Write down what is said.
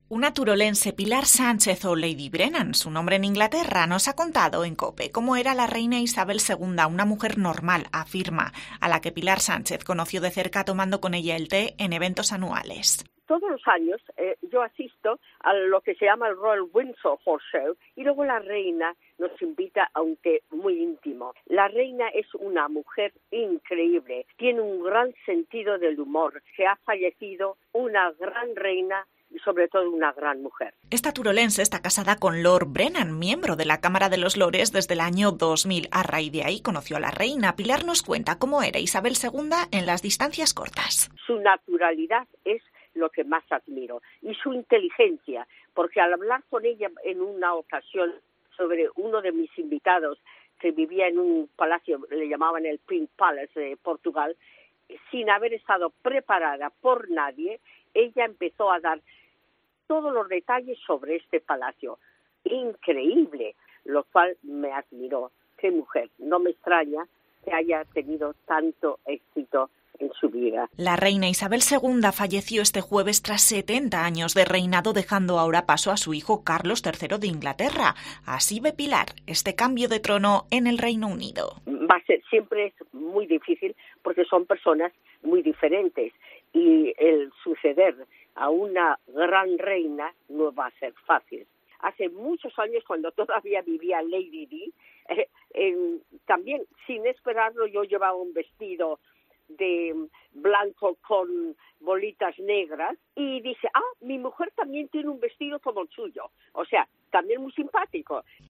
Una turolense, Pilar Sánchez o Lady Brennan, su nombre en Inglaterra, nos ha contado en COPE cómo era la reina Isabel II, una mujer normal, afirma, a la que Pilar Sánchez conoció de cerca tomando con ella el té en eventos anuales. Todos los años yo asisto a lo que se llama el Royal Windsor Horse Show y luego la reina nos invita a un té muy íntimo. La reina es una mujer increíble, tiene un gran sentido del humor. Se ha fallecido una gran reina y sobre todo una gran mujer. Esta turolense está casada con Lord Brennan, miembro de la Cámara de los Lores desde el año 2000. A raíz de ahí conoció a la reina. Pilar nos cuenta cómo era Isabel II en las distancias cortas. Su naturalidad es lo que más admiro y su inteligencia, porque al hablar con ella en una ocasión sobre uno de mis invitados que vivía en un palacio, le llamaban el Pink Palace de Portugal, sin haber estado preparada por nadie, ella empezó a dar todos los detalles sobre este palacio. Increíble, lo cual me admiró. Qué mujer, no me extraña que haya tenido tanto éxito en su vida. La reina Isabel II falleció este jueves tras 70 años de reinado, dejando ahora paso a su hijo Carlos III de Inglaterra. Así ve Pilar este cambio de trono en el Reino Unido. Siempre es muy difícil porque son personas muy diferentes y el suceder a una gran reina no va a ser fácil. Hace muchos años, cuando todavía vivía Lady Di, también sin esperarlo yo llevaba un vestido de blanco con bolitas negras y dice, mi mujer también tiene un vestido como el suyo, o sea, también muy simpático.